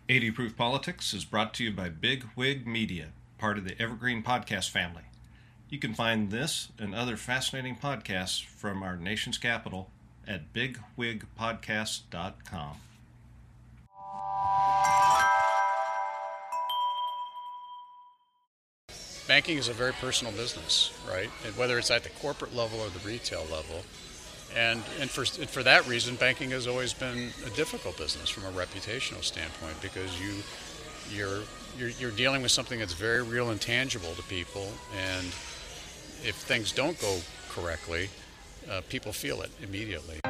80 Proof Politics is brought to you by Big Wig Media, part of the Evergreen Podcast family. You can find this and other fascinating podcasts from our nation's capital at bigwigpodcast.com. Banking is a very personal business, right? And whether it's at the corporate level or the retail level. And for that reason, banking has always been a difficult business from a reputational standpoint, because you're dealing with something that's very real and tangible to people, and if things don't go correctly, people feel it immediately.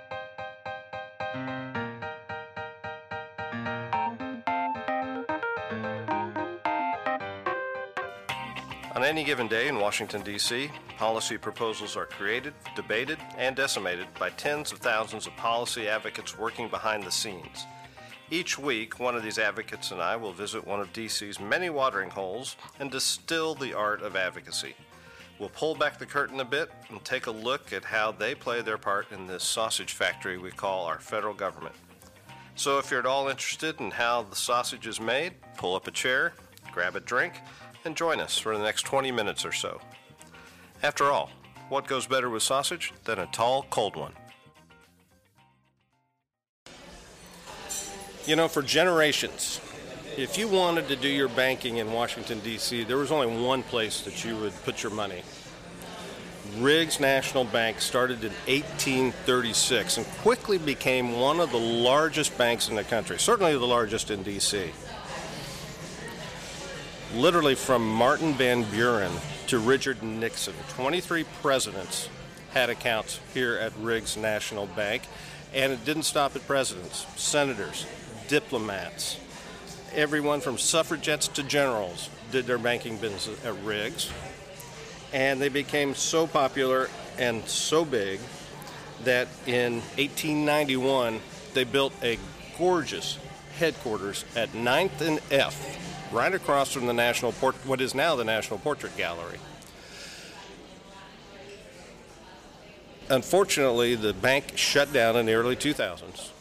On any given day in Washington, D.C., policy proposals are created, debated, and decimated by tens of thousands of policy advocates working behind the scenes. Each week, one of these advocates and I will visit one of D.C.'s many watering holes and distill the art of advocacy. We'll pull back the curtain a bit and take a look at how they play their part in this sausage factory we call our federal government. So if you're at all interested in how the sausage is made, pull up a chair, grab a drink, and join us for the next 20 minutes or so. After all, what goes better with sausage than a tall, cold one? You know, for generations, if you wanted to do your banking in Washington, D.C., there was only one place that you would put your money. Riggs National Bank started in 1836 and quickly became one of the largest banks in the country, certainly the largest in D.C. Literally from Martin Van Buren to Richard Nixon, 23 presidents had accounts here at Riggs National Bank, and it didn't stop at presidents, senators, diplomats, everyone from suffragettes to generals did their banking business at Riggs, and they became so popular and so big that in 1891 they built a gorgeous headquarters at 9th and F, right across from the what is now the National Portrait Gallery. Unfortunately, the bank shut down in the early 2000s.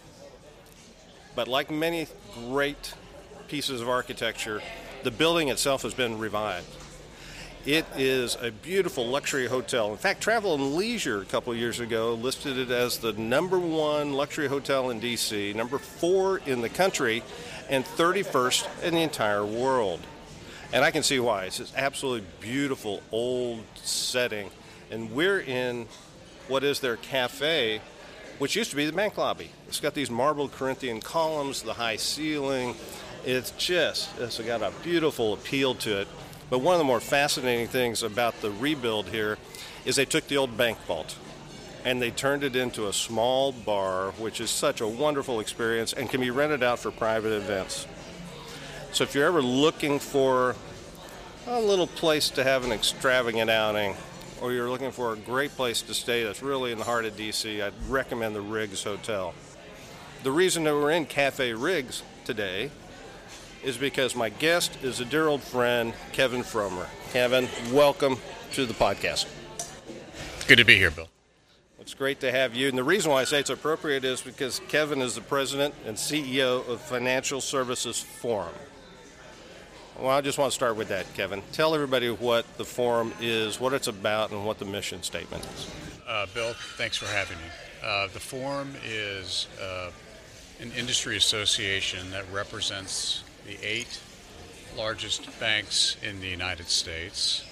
But like many great pieces of architecture, the building itself has been revived. It is a beautiful luxury hotel. In fact, Travel and Leisure a couple of years ago listed it as the #1 luxury hotel in D.C., #4 in the country, and 31st in the entire world. And I can see why. It's this absolutely beautiful old setting. And we're in what is their cafe, which used to be the bank lobby. It's got these marbled Corinthian columns, the high ceiling. It's got a beautiful appeal to it. But one of the more fascinating things about the rebuild here is they took the old bank vault and they turned it into a small bar, which is such a wonderful experience and can be rented out for private events. So if you're ever looking for a little place to have an extravagant outing, or you're looking for a great place to stay that's really in the heart of D.C., I'd recommend the Riggs Hotel. The reason that we're in Cafe Riggs today is because my guest is a dear old friend, Kevin Frommer. Kevin, welcome to the podcast. It's good to be here, Bill. It's great to have you. And the reason why I say it's appropriate is because Kevin is the president and CEO of Financial Services Forum. Well, I just want to start with that, Kevin. Tell everybody what the forum is, what it's about, and what the mission statement is. Bill, thanks for having me. The forum is an industry association that represents the 8 largest banks in the United States,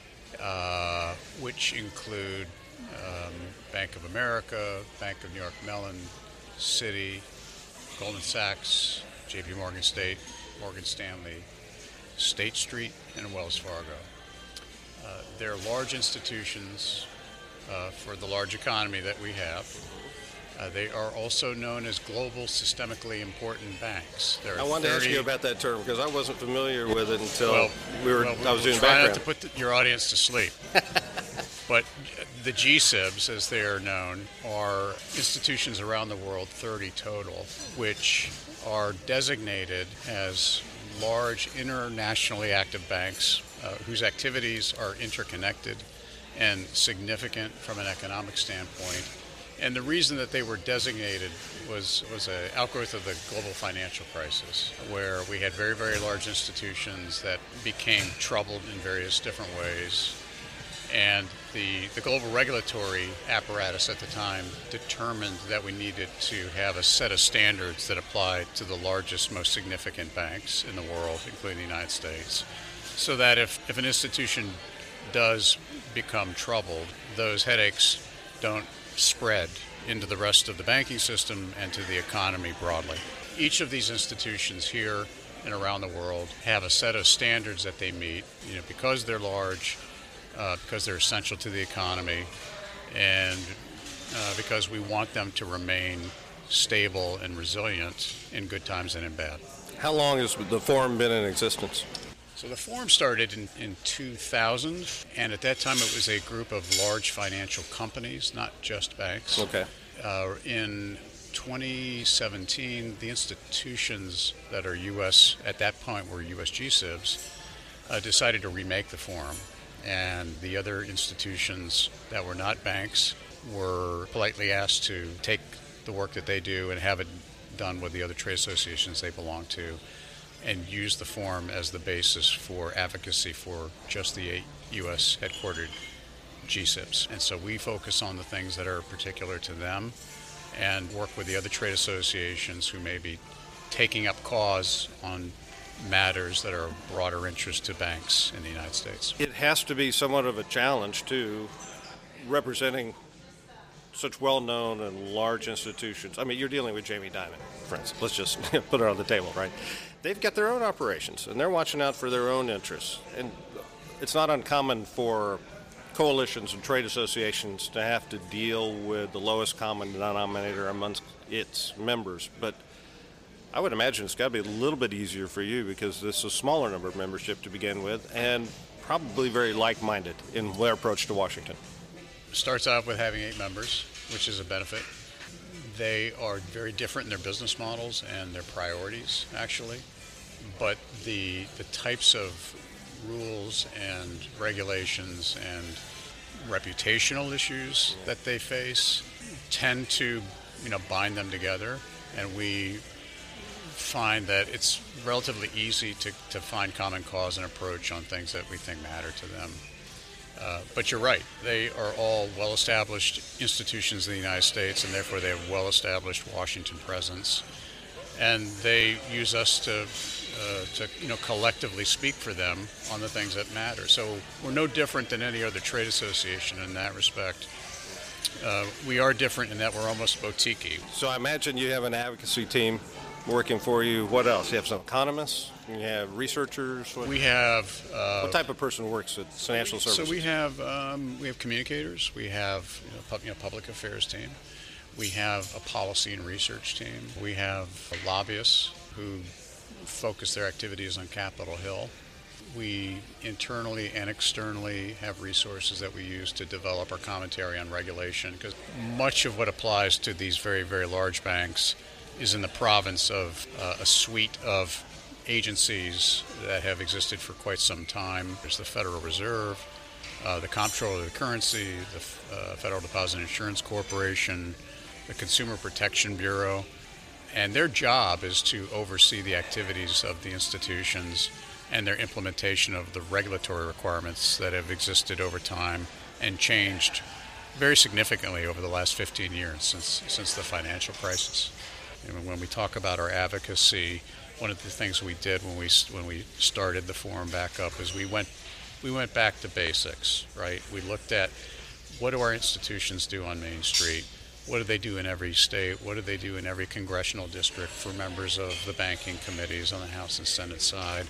which include Bank of America, Bank of New York Mellon, Citi, Goldman Sachs, J.P. Morgan State, Morgan Stanley, State Street, and Wells Fargo. They're large institutions for the large economy that we have. They are also known as global systemically important banks. I wanted to ask you about that term because I wasn't familiar with it until I was doing try background. Not to put your audience to sleep. But the GSIBs, as they are known, are institutions around the world, 30 total, which are designated as large internationally active banks whose activities are interconnected and significant from an economic standpoint, And the reason that they were designated was an outgrowth of the global financial crisis, where we had very, very large institutions that became troubled in various different ways. And the global regulatory apparatus at the time determined that we needed to have a set of standards that applied to the largest, most significant banks in the world, including the United States, so that if an institution does become troubled, those headaches don't spread into the rest of the banking system and to the economy broadly. Each of these institutions here and around the world have a set of standards that they meet, because they're large, because they're essential to the economy, and because we want them to remain stable and resilient in good times and in bad. How long has the forum been in existence? So the forum started in 2000, and at that time it was a group of large financial companies, not just banks. Okay. In 2017, the institutions that are U.S., at that point were U.S. GSIBs, decided to remake the forum. And the other institutions that were not banks were politely asked to take the work that they do and have it done with the other trade associations they belong to, and use the forum as the basis for advocacy for just the 8 U.S. headquartered GSIBs. And so we focus on the things that are particular to them and work with the other trade associations who may be taking up cause on matters that are of broader interest to banks in the United States. It has to be somewhat of a challenge, too, representing such well-known and large institutions. I mean, you're dealing with Jamie Dimon, for instance. Let's just put it on the table, right? They've got their own operations, and they're watching out for their own interests. And it's not uncommon for coalitions and trade associations to have to deal with the lowest common denominator amongst its members. But I would imagine it's got to be a little bit easier for you because this is a smaller number of membership to begin with and probably very like-minded in their approach to Washington. Starts off with having 8 members, which is a benefit. They are very different in their business models and their priorities, actually. But the types of rules and regulations and reputational issues that they face tend to, bind them together. And we find that it's relatively easy to find common cause and approach on things that we think matter to them. But you're right. They are all well-established institutions in the United States, and therefore they have well-established Washington presence. And they use us to collectively speak for them on the things that matter. So we're no different than any other trade association in that respect. We are different in that we're almost boutique-y. So I imagine you have an advocacy team working for you. What else? You have some economists? You have researchers? We have... what type of person works at Financial Services? So we have communicators. We have public affairs team. We have a policy and research team. We have lobbyists who focus their activities on Capitol Hill. We internally and externally have resources that we use to develop our commentary on regulation, because much of what applies to these very, very large banks is in the province of a suite of agencies that have existed for quite some time. There's the Federal Reserve, the Comptroller of the Currency, the Federal Deposit Insurance Corporation, the Consumer Protection Bureau, and their job is to oversee the activities of the institutions and their implementation of the regulatory requirements that have existed over time and changed very significantly over the last 15 years since the financial crisis. And when we talk about our advocacy, one of the things we did when we started the forum back up is we went back to basics, right? We looked at what do our institutions do on Main Street? What do they do in every state? What do they do in every congressional district for members of the banking committees on the House and Senate side?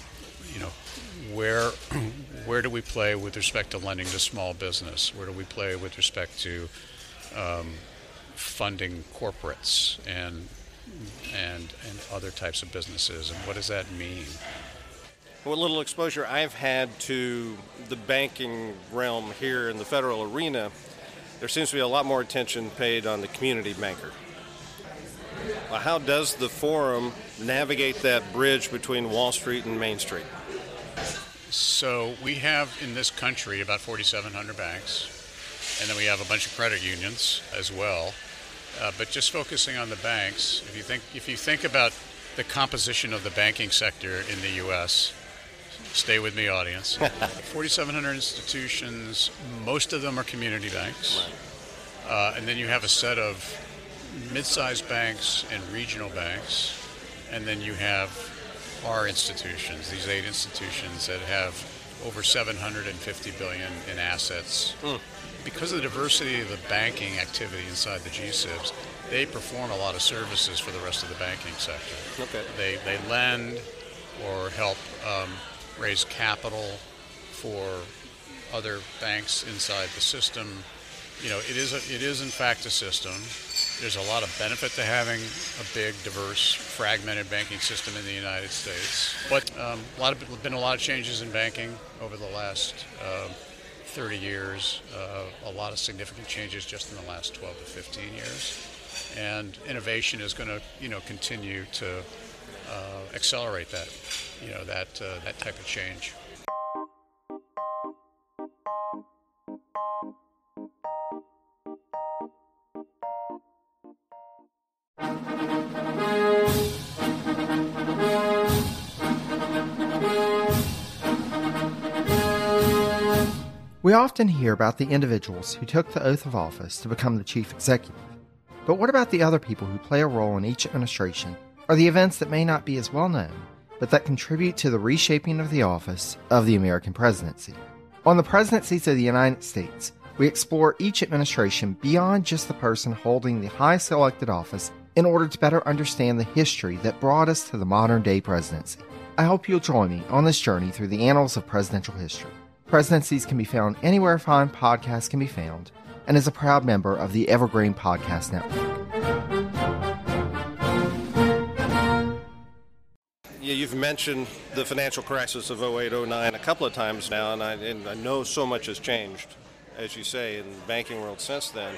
Where do we play with respect to lending to small business? Where do we play with respect to funding corporates and other types of businesses? And what does that mean? What little exposure I've had to the banking realm here in the federal arena, there seems to be a lot more attention paid on the community banker. Well, how does the forum navigate that bridge between Wall Street and Main Street? So we have in this country about 4,700 banks, and then we have a bunch of credit unions as well. But just focusing on the banks, if you think about the composition of the banking sector in the U.S., stay with me, audience. 4,700 institutions, most of them are community banks. And then you have a set of mid-sized banks and regional banks. And then you have our institutions, these 8 institutions that have over $750 billion in assets. Because of the diversity of the banking activity inside the GSIBs, they perform a lot of services for the rest of the banking sector. Okay. They lend or help raise capital for other banks inside the system. It is in fact a system. There's a lot of benefit to having a big, diverse, fragmented banking system in the United States. But been a lot of changes in banking over the last 30 years. A lot of significant changes just in the last 12 to 15 years. And innovation is going to, continue to accelerate that, that type of change. We often hear about the individuals who took the oath of office to become the chief executive. But what about the other people who play a role in each administration, or the events that may not be as well known, but that contribute to the reshaping of the office of the American presidency? On the Presidencies of the United States, we explore each administration beyond just the person holding the highest elected office in order to better understand the history that brought us to the modern-day presidency. I hope you'll join me on this journey through the annals of presidential history. Presidencies can be found anywhere fine podcasts can be found, and is a proud member of the Evergreen Podcast Network. Yeah, you've mentioned the financial crisis of 08-09 a couple of times now, and I know so much has changed, as you say, in the banking world since then.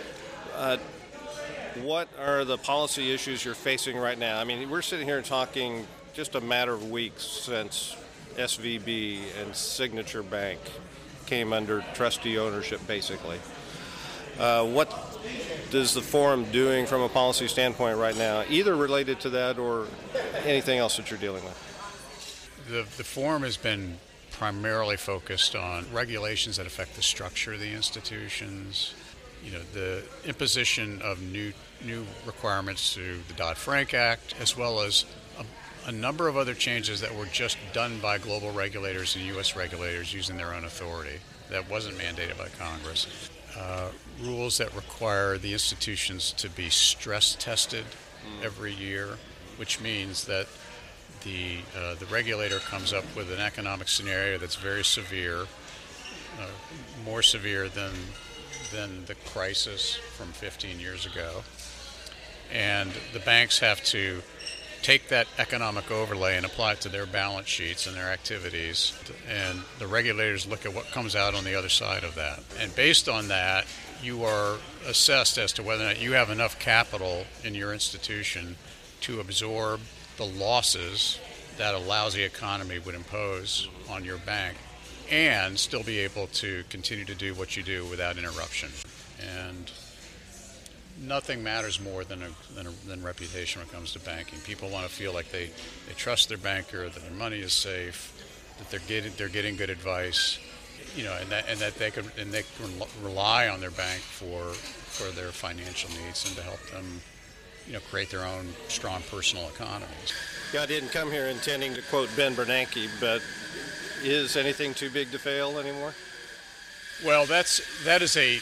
What are the policy issues you're facing right now? I mean, we're sitting here talking just a matter of weeks since SVB and Signature Bank came under trustee ownership, basically. What is the forum doing from a policy standpoint right now, either related to that or anything else that you're dealing with? The forum has been primarily focused on regulations that affect the structure of the institutions, the imposition of new requirements through the Dodd-Frank Act, as well as a number of other changes that were just done by global regulators and U.S. regulators using their own authority that wasn't mandated by Congress. Rules that require the institutions to be stress tested every year, which means that the regulator comes up with an economic scenario that's very severe, more severe than the crisis from 15 years ago. And the banks have to take that economic overlay and apply it to their balance sheets and their activities. And the regulators look at what comes out on the other side of that. And based on that, you are assessed as to whether or not you have enough capital in your institution to absorb the losses that a lousy economy would impose on your bank and still be able to continue to do what you do without interruption. And nothing matters more than reputation when it comes to banking. People want to feel like they trust their banker, that their money is safe, that they're getting good advice, and that they can rely on their bank for their financial needs and to help them, create their own strong personal economies. Yeah, I didn't come here intending to quote Ben Bernanke, but is anything too big to fail anymore? Well, that is a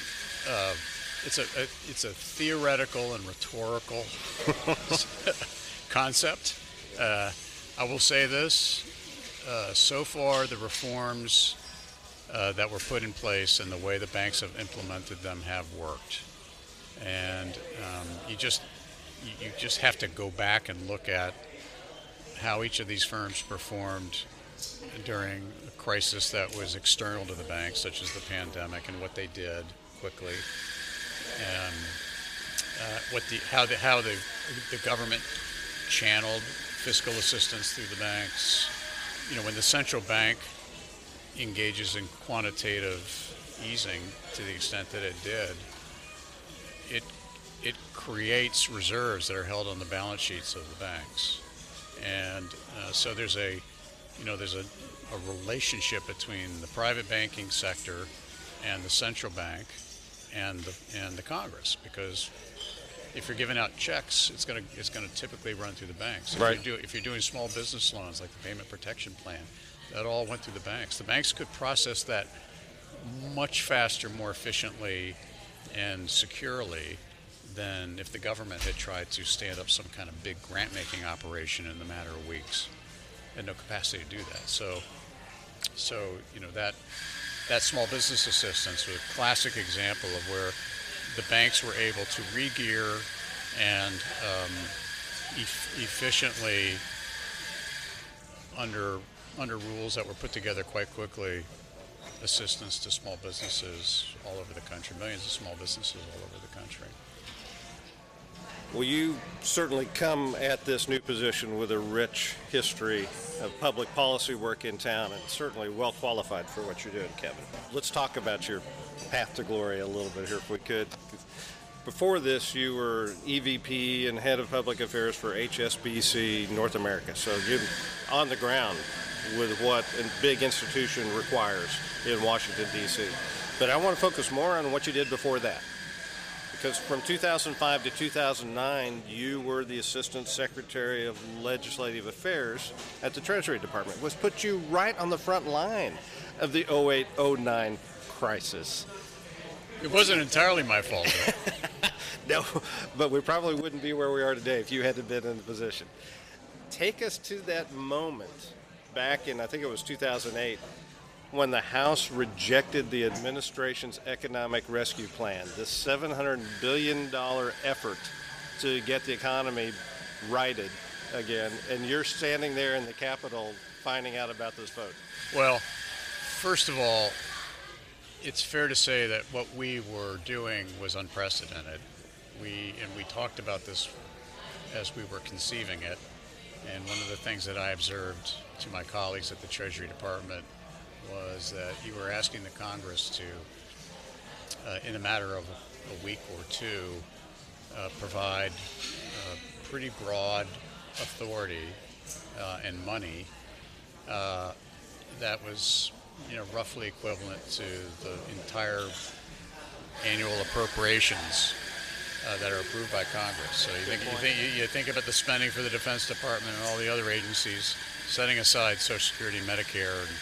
theoretical and rhetorical concept. I will say this: so far, the reforms that were put in place and the way the banks have implemented them have worked. And you just have to go back and look at how each of these firms performed during a crisis that was external to the banks, such as the pandemic, and what they did quickly. And how the government channeled fiscal assistance through the banks. When the central bank engages in quantitative easing to the extent that it did, it creates reserves that are held on the balance sheets of the banks, and so there's a relationship between the private banking sector and the central bank and the Congress, because if you're giving out checks, it's going to typically run through the banks. Right. If you're doing small business loans like the Payment Protection Plan, that all went through the banks. The banks could process that much faster, more efficiently, and securely than if the government had tried to stand up some kind of big grant-making operation in the matter of weeks. Had no capacity to do that. So that small business assistance was a classic example of where the banks were able to re-gear and efficiently, under rules that were put together quite quickly, assistance to small businesses all over the country, millions of small businesses all over the country. Well, you certainly come at this new position with a rich history of public policy work in town, and certainly well qualified for what you're doing, Kevin. Let's talk about your path to glory a little bit here, if we could. Before this, you were EVP and head of public affairs for HSBC North America, so you're on the ground with what a big institution requires in Washington, D.C. But I want to focus more on what you did before that. Because from 2005 to 2009, you were the Assistant Secretary of Legislative Affairs at the Treasury Department, which put you right on the front line of the 08-09 crisis. It wasn't entirely my fault, though. No, but we probably wouldn't be where we are today if you hadn't been in the position. Take us to that moment back in, I think it was 2008, when the House rejected the administration's economic rescue plan, this $700 billion effort to get the economy righted again, and you're standing there in the Capitol finding out about this vote. Well, first of all, it's fair to say that what we were doing was unprecedented. We talked about this as we were conceiving it, and one of the things that I observed to my colleagues at the Treasury Department was that you were asking the Congress to, in a matter of a week or two, provide pretty broad authority and money that was, roughly equivalent to the entire annual appropriations that are approved by Congress. So you think about the spending for the Defense Department and all the other agencies, setting aside Social Security, Medicare, and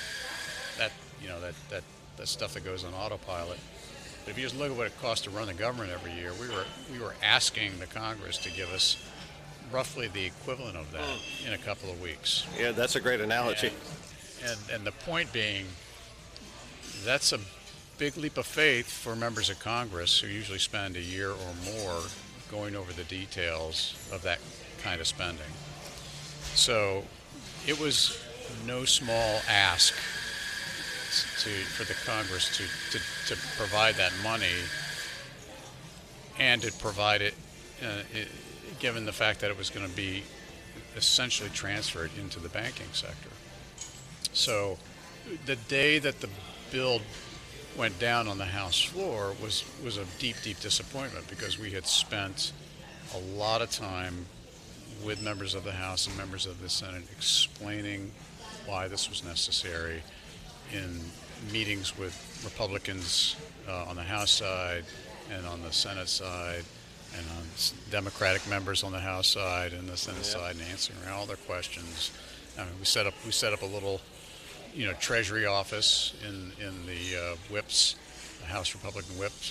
that stuff that goes on autopilot. But if you just look at what it costs to run the government every year, we were asking the Congress to give us roughly the equivalent of that in a couple of weeks. Yeah, that's a great analogy. And the point being, that's a big leap of faith for members of Congress who usually spend a year or more going over the details of that kind of spending. So it was no small ask for the Congress to provide that money, and to provide it given the fact that it was going to be essentially transferred into the banking sector. So the day that the bill went down on the House floor was a deep disappointment, because we had spent a lot of time with members of the House and members of the Senate explaining why this was necessary, in meetings with Republicans on the House side and on the Senate side, and on Democratic members on the House side and the Senate side, and answering all their questions. We set up a little, Treasury office in the whips, the House Republican whips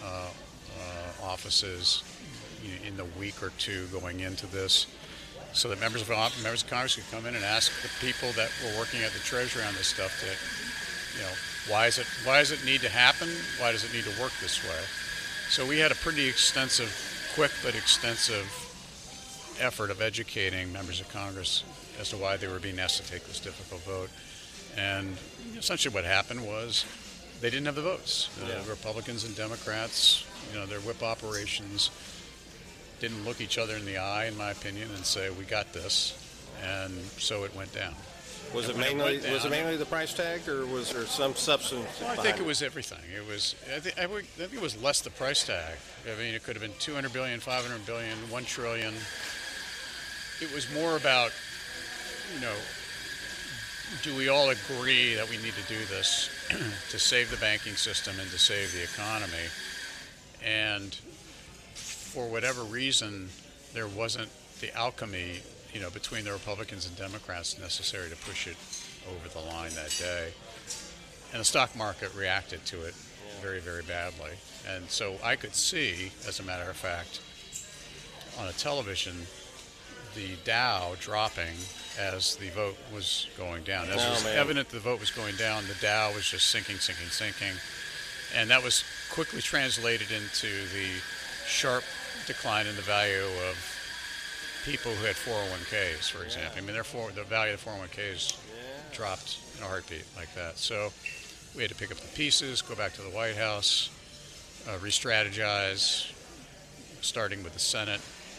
offices, in the week or two going into this, so that members of Congress could come in and ask the people that were working at the Treasury on this stuff why does it need to happen? Why does it need to work this way? So we had a pretty quick but extensive effort of educating members of Congress as to why they were being asked to take this difficult vote. And essentially what happened was they didn't have the votes. Republicans and Democrats, their whip operations didn't look each other in the eye, in my opinion, and say, we got this. And so it went down. Was it when mainly went down, was it mainly the price tag, or was there some substance? Well, I think it was everything. It was. I think it was less the price tag. I mean, it could have been 200 billion, 500 billion, 1 trillion. It was more about, do we all agree that we need to do this to save the banking system and to save the economy? And for whatever reason, there wasn't the alchemy, between the Republicans and Democrats necessary to push it over the line that day. And the stock market reacted to it very, very badly. And so I could see, as a matter of fact, on a television, the Dow dropping as the vote was going down. As it was evident the vote was going down, the Dow was just sinking. And that was quickly translated into the sharp decline in the value of people who had 401ks, for example. I mean, the value of the 401ks dropped in a heartbeat like that. So we had to pick up the pieces, go back to the White House, re-strategize, starting with the Senate,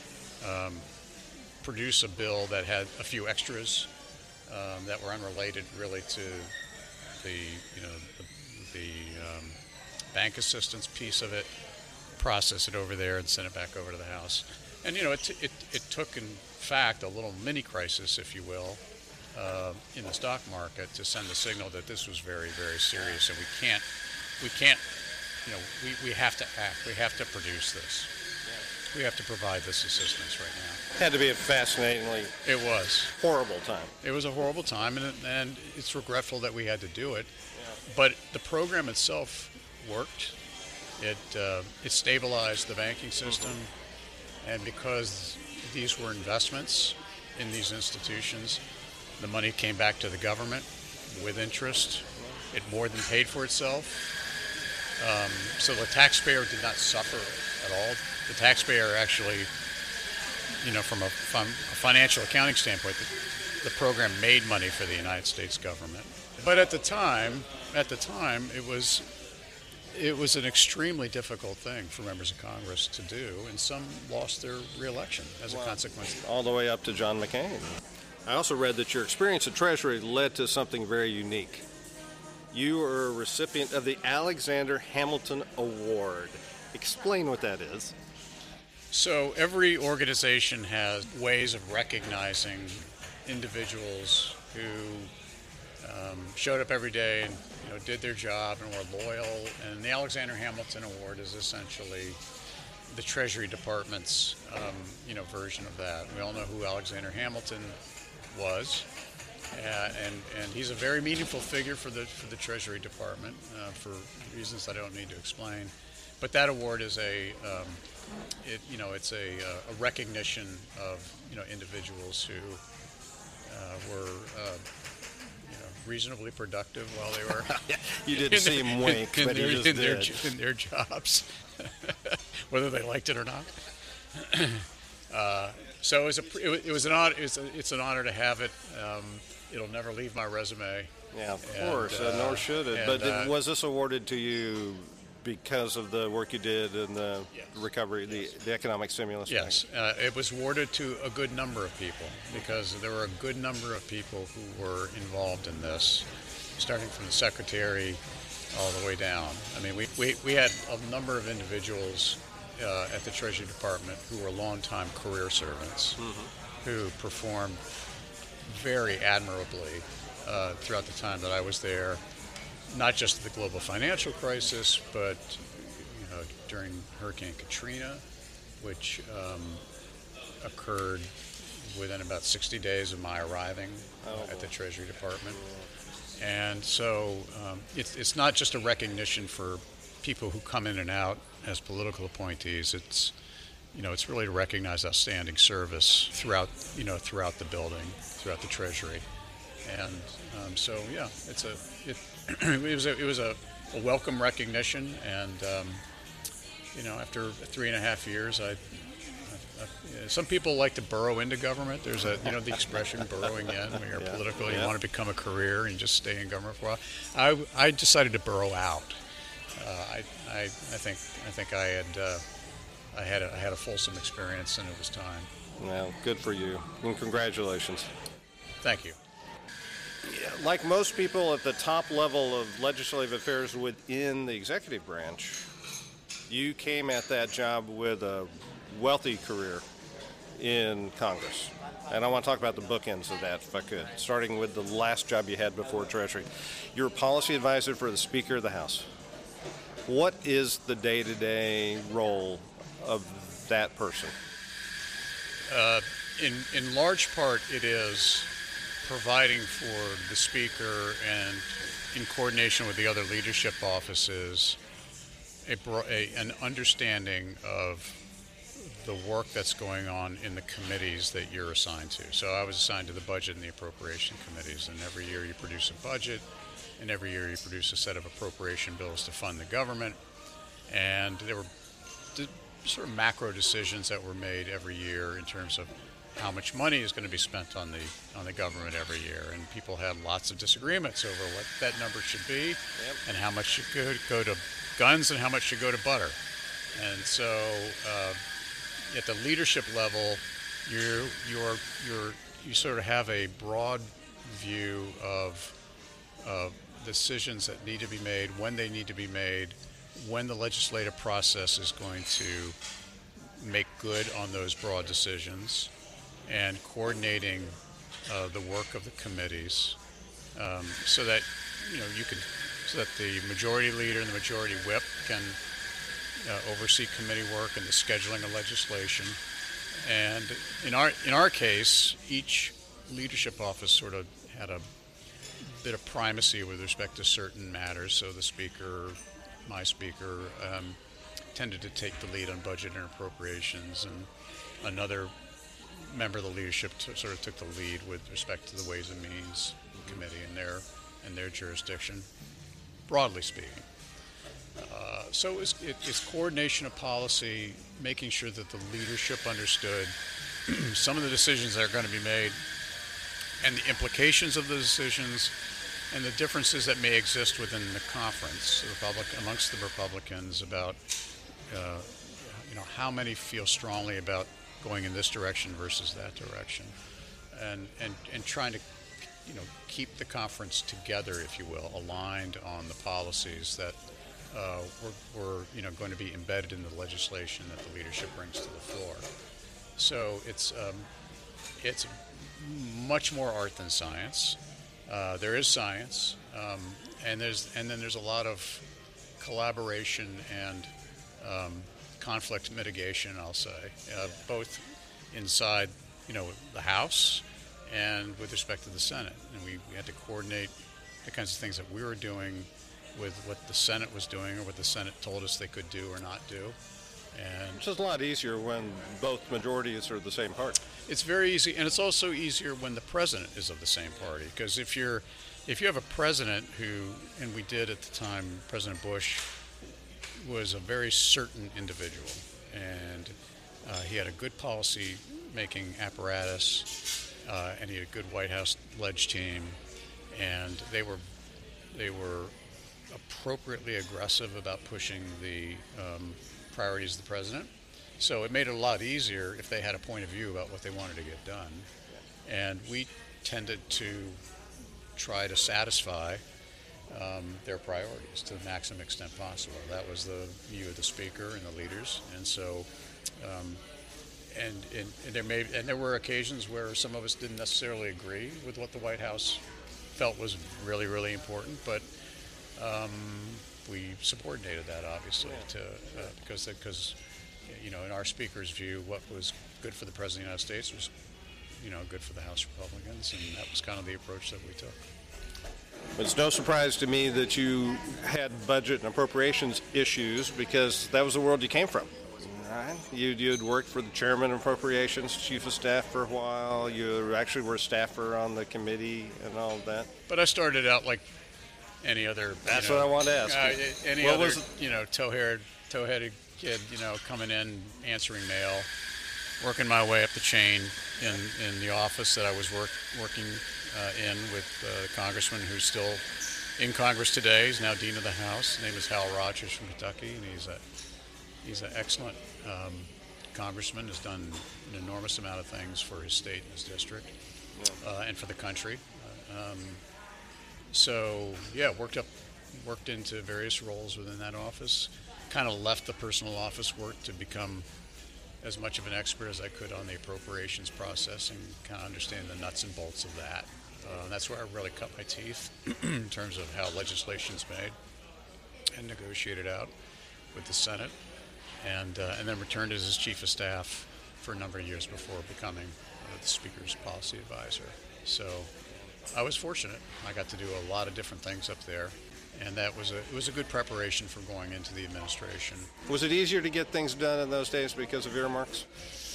produce a bill that had a few extras that were unrelated really to the bank assistance piece of it, process it over there and send it back over to the House. And it took, in fact, a little mini crisis, if you will, in the stock market to send a signal that this was very, very serious, and we have to act. We have to produce this. We have to provide this assistance right now. Had to be a fascinatingly It was horrible time. It was a horrible time, and it's regretful that we had to do it. But the program itself worked. It stabilized the banking system, and because these were investments in these institutions, the money came back to the government with interest. It more than paid for itself. So the taxpayer did not suffer at all. The taxpayer actually, from a financial accounting standpoint, the program made money for the United States government. But at the time, it was an extremely difficult thing for members of Congress to do, and some lost their re-election as a consequence. All the way up to John McCain. I also read that your experience at Treasury led to something very unique. You are a recipient of the Alexander Hamilton Award. Explain what that is. So every organization has ways of recognizing individuals who showed up every day and did their job and were loyal. And the Alexander Hamilton Award is essentially the Treasury Department's version of that. We all know who Alexander Hamilton was, and he's a very meaningful figure for the Treasury Department for reasons I don't need to explain. But that award is it's a recognition of individuals who were reasonably productive while they were. You didn't see him wink, but he just did. In their jobs, whether they liked it or not. So it's an honor to have it. It'll never leave my resume. Yeah, of course, nor should it. But was this awarded to you because of the work you did in the recovery, the economic stimulus? Yes, it was awarded to a good number of people because there were a good number of people who were involved in this, starting from the secretary all the way down. I mean, we had a number of individuals at the Treasury Department who were longtime career servants who performed very admirably throughout the time that I was there. Not just the global financial crisis, but during Hurricane Katrina, which occurred within about 60 days of my arriving at the Treasury Department. And so it's not just a recognition for people who come in and out as political appointees. It's really to recognize outstanding service throughout the building, throughout the Treasury. And it was a welcome recognition, and after 3.5 years, some people like to burrow into government. There's the expression burrowing in when you're political. You want to become a career and just stay in government for a while. I decided to burrow out. I think I had a fulsome experience, and it was time. Well, good for you, and congratulations. Thank you. Like most people at the top level of legislative affairs within the executive branch, you came at that job with a wealthy career in Congress. And I want to talk about the bookends of that, if I could, starting with the last job you had before Treasury. You're a policy advisor for the Speaker of the House. What is the day-to-day role of that person? In large part, it is providing for the Speaker and, in coordination with the other leadership offices, an understanding of the work that's going on in the committees that you're assigned to. So I was assigned to the budget and the appropriation committees, and every year you produce a budget, and every year you produce a set of appropriation bills to fund the government. And there were sort of macro decisions that were made every year in terms of how much money is going to be spent on the government every year, and people had lots of disagreements over what that number should be, and how much should go to guns and how much should go to butter. And so at the leadership level, you sort of have a broad view of decisions that need to be made, when they need to be made, when the legislative process is going to make good on those broad decisions, and coordinating the work of the committees, so that so that the majority leader and the majority whip can oversee committee work and the scheduling of legislation. And in our case, each leadership office sort of had a bit of primacy with respect to certain matters. So the Speaker, my Speaker, tended to take the lead on budget and appropriations, and another member of the leadership sort of took the lead with respect to the Ways and Means Committee and their jurisdiction, broadly speaking. So it's coordination of policy, making sure that the leadership understood some of the decisions that are going to be made and the implications of the decisions and the differences that may exist within the conference amongst the Republicans about how many feel strongly about going in this direction versus that direction, and trying to keep the conference together, if you will, aligned on the policies that were going to be embedded in the legislation that the leadership brings to the floor. So it's much more art than science. There is science, and then there's a lot of collaboration and conflict mitigation, I'll say, both inside the House and with respect to the Senate. And we had to coordinate the kinds of things that we were doing with what the Senate was doing or what the Senate told us they could do or not do. And it's just a lot easier when both majorities are the same party. It's very easy, and it's also easier when the president is of the same party, because if you have a president who, and we did at the time, President Bush was a very certain individual, and he had a good policy-making apparatus, and he had a good White House ledge team, and they were appropriately aggressive about pushing the priorities of the president. So it made it a lot easier if they had a point of view about what they wanted to get done. And we tended to try to satisfy their priorities to the maximum extent possible. That was the view of the Speaker and the leaders. And so, and there were occasions where some of us didn't necessarily agree with what the White House felt was really, really important, but we subordinated that, obviously, because in our Speaker's view, what was good for the President of the United States was, good for the House Republicans, and that was kind of the approach that we took. It's no surprise to me that you had budget and appropriations issues, because that was the world you came from. Right. You had worked for the chairman of appropriations, chief of staff for a while. You actually were a staffer on the committee and all of that. But I started out like any other. That's what I wanted to ask. Any other, tow-headed kid, coming in, answering mail, working my way up the chain in the office that I was working in with a congressman who's still in Congress today. He's now Dean of the House. His name is Hal Rogers from Kentucky, and he's an excellent congressman. Has done an enormous amount of things for his state and his district, and for the country. So yeah, worked into various roles within that office. Kind of left the personal office work to become as much of an expert as I could on the appropriations process and kind of understand the nuts and bolts of that. That's where I really cut my teeth in terms of how legislation's made and negotiated out with the Senate, and then returned as his chief of staff for a number of years before becoming the Speaker's policy advisor. So I was fortunate. I got to do a lot of different things up there, and it was a good preparation for going into the administration. Was it easier to get things done in those days because of earmarks?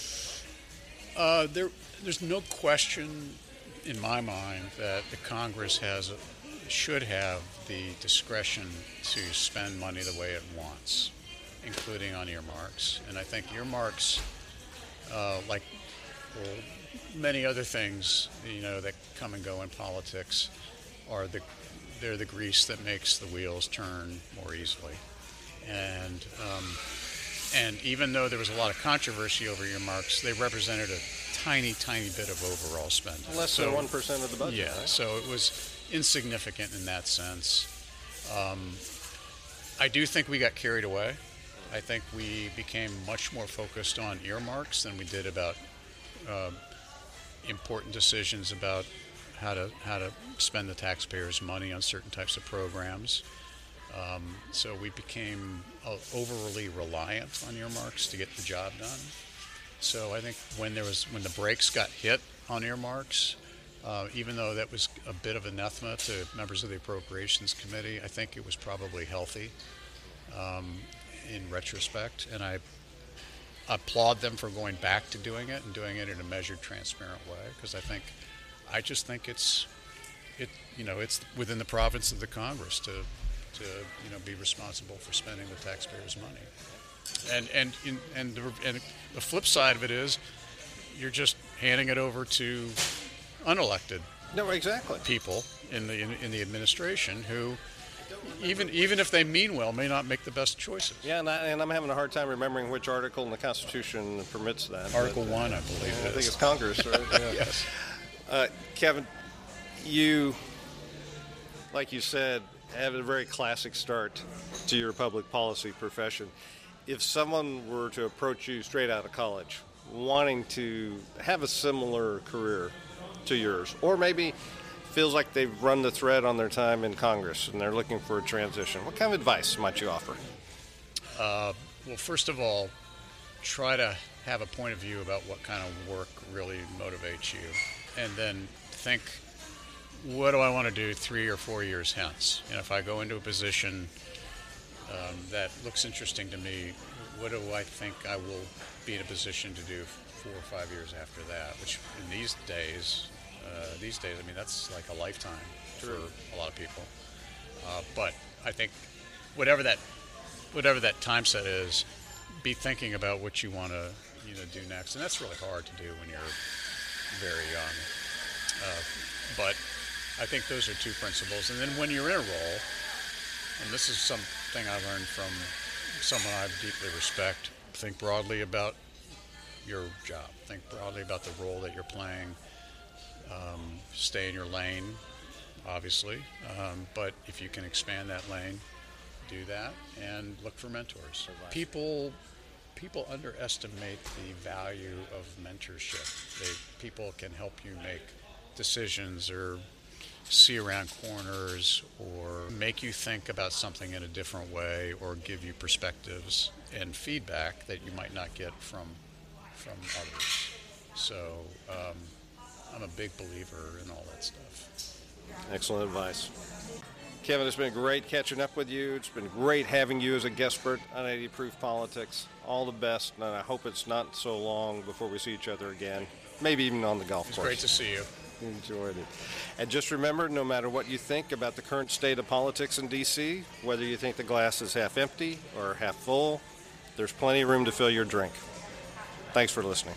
There's no question in my mind that the Congress should have the discretion to spend money the way it wants, including on earmarks. And I think earmarks, like many other things, that come and go in politics, they're the grease that makes the wheels turn more easily. And even though there was a lot of controversy over earmarks, they represented a tiny bit of overall spending. Less than 1% of the budget. Yeah, right? so it was insignificant in that sense. I do think we got carried away. I think we became much more focused on earmarks than we did about important decisions about how to spend the taxpayers' money on certain types of programs. So we became overly reliant on earmarks to get the job done. So I think when the brakes got hit on earmarks, even though that was a bit of anathema to members of the Appropriations Committee, I think it was probably healthy in retrospect, and I applaud them for going back to doing it and doing it in a measured, transparent way, because I just think it's within the province of the Congress to be responsible for spending the taxpayers' money. And the flip side of it is you're just handing it over to unelected people in the administration who, even if they mean well, may not make the best choices. Yeah, and I'm having a hard time remembering which article in the Constitution permits that. Article 1, I believe. I think it's Congress, right? Yeah. Yes. Kevin, you, like you said, have a very classic start to your public policy profession. If someone were to approach you straight out of college, wanting to have a similar career to yours, or maybe feels like they've run the thread on their time in Congress and they're looking for a transition, what kind of advice might you offer? Well, first of all, try to have a point of view about what kind of work really motivates you, and then think, what do I want to do 3 or 4 years hence? And if I go into a position that looks interesting to me, what do I think I will be in a position to do 4 or 5 years after that? Which in these days, I mean, that's like a lifetime for a lot of people. But I think whatever that time set is, be thinking about what you want to do next, and that's really hard to do when you're very young. But I think those are two principles. And then when you're in a role, and this is something I learned from someone I deeply respect, think broadly about your job. Think broadly about the role that you're playing. Stay in your lane, obviously, but if you can expand that lane, do that, and look for mentors. People underestimate the value of mentorship. People can help you make decisions or see around corners or make you think about something in a different way or give you perspectives and feedback that you might not get from others. So I'm a big believer in all that stuff. Excellent advice. Kevin, it's been great catching up with you. It's been great having you as a guest expert on 80 Proof Politics. All the best, and I hope it's not so long before we see each other again, maybe even on the golf course. It's great to see you. Enjoyed it. And just remember, no matter what you think about the current state of politics in D.C., whether you think the glass is half empty or half full, there's plenty of room to fill your drink. Thanks for listening.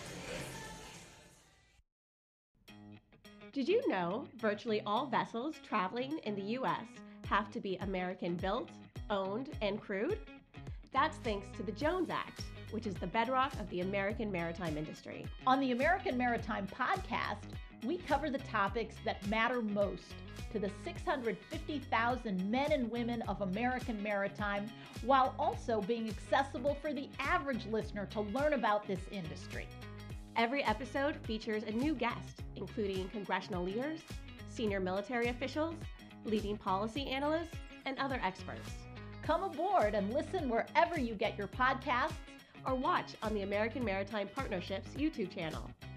Did you know virtually all vessels traveling in the U.S. have to be American-built, owned, and crewed? That's thanks to the Jones Act, which is the bedrock of the American maritime industry. On the American Maritime Podcast, we cover the topics that matter most to the 650,000 men and women of American maritime, while also being accessible for the average listener to learn about this industry. Every episode features a new guest, including congressional leaders, senior military officials, leading policy analysts, and other experts. Come aboard and listen wherever you get your podcasts, or watch on the American Maritime Partnership's YouTube channel.